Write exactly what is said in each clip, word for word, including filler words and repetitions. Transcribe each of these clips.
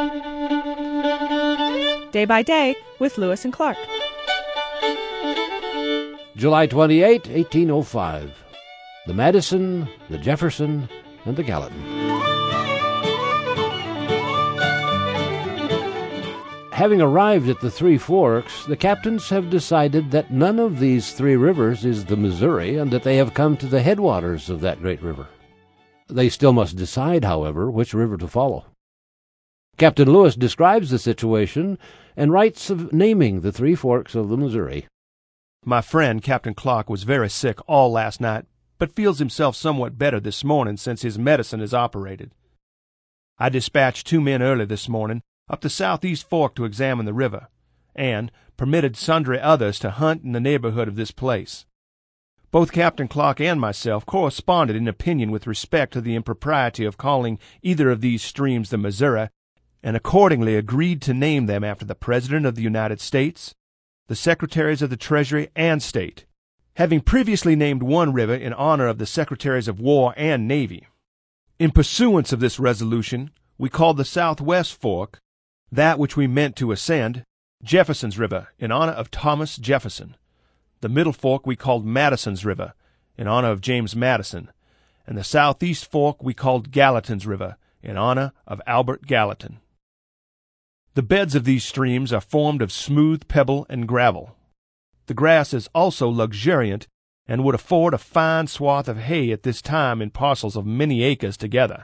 Day by Day with Lewis and Clark. July twenty-eighth, eighteen oh five. The Madison, the Jefferson, and the Gallatin. Having arrived at the Three Forks, the captains have decided that none of these three rivers is the Missouri, and that they have come to the headwaters of that great river. They still must decide, however, which river to follow. Captain Lewis describes the situation and writes of naming the Three Forks of the Missouri. My friend, Captain Clark, was very sick all last night, but feels himself somewhat better this morning since his medicine is operated. I dispatched two men early this morning up the southeast fork to examine the river, and permitted sundry others to hunt in the neighborhood of this place. Both Captain Clark and myself corresponded in opinion with respect to the impropriety of calling either of these streams the Missouri, and accordingly agreed to name them after the President of the United States, the Secretaries of the Treasury and State, having previously named one river in honor of the Secretaries of War and Navy. In pursuance of this resolution, we called the southwest fork, that which we meant to ascend, Jefferson's River, in honor of Thomas Jefferson. The middle fork we called Madison's River, in honor of James Madison, and the southeast fork we called Gallatin's River, in honor of Albert Gallatin. The beds of these streams are formed of smooth pebble and gravel. The grass is also luxuriant, and would afford a fine swath of hay at this time in parcels of many acres together.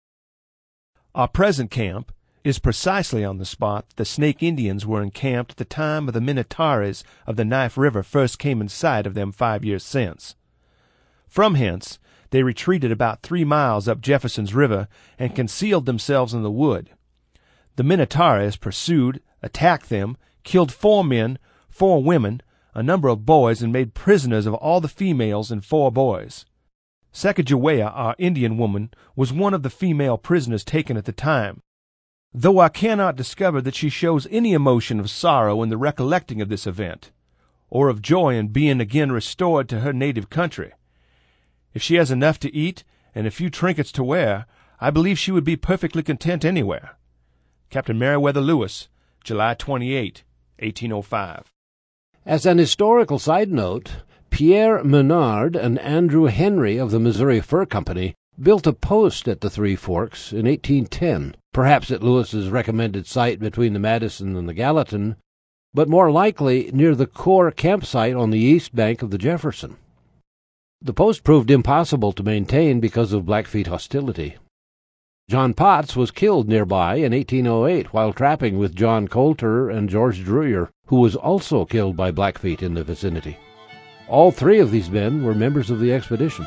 Our present camp is precisely on the spot the Snake Indians were encamped at the time of the Minnetarees of the Knife River first came in sight of them five years since. From hence they retreated about three miles up Jefferson's River and concealed themselves in the wood. The Minnetarees pursued, attacked them, killed four men, four women, a number of boys, and made prisoners of all the females and four boys. Sacagawea, our Indian woman, was one of the female prisoners taken at the time, though I cannot discover that she shows any emotion of sorrow in the recollecting of this event, or of joy in being again restored to her native country. If she has enough to eat and a few trinkets to wear, I believe she would be perfectly content anywhere. Captain Meriwether Lewis, July twenty-eighth, eighteen oh five. As an historical side note, Pierre Menard and Andrew Henry of the Missouri Fur Company built a post at the Three Forks in eighteen ten, perhaps at Lewis's recommended site between the Madison and the Gallatin, but more likely near the core campsite on the east bank of the Jefferson. The post proved impossible to maintain because of Blackfeet hostility. John Potts was killed nearby in eighteen oh eight while trapping with John Coulter and George Druyer, who was also killed by Blackfeet in the vicinity. All three of these men were members of the expedition.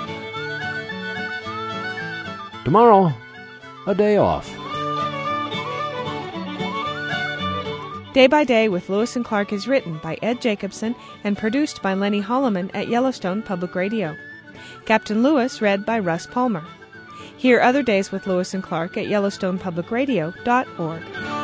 Tomorrow, a day off. Day by Day with Lewis and Clark is written by Ed Jacobson and produced by Lenny Holloman at Yellowstone Public Radio. Captain Lewis read by Russ Palmer. Hear other days with Lewis and Clark at Yellowstone Public Radio dot org.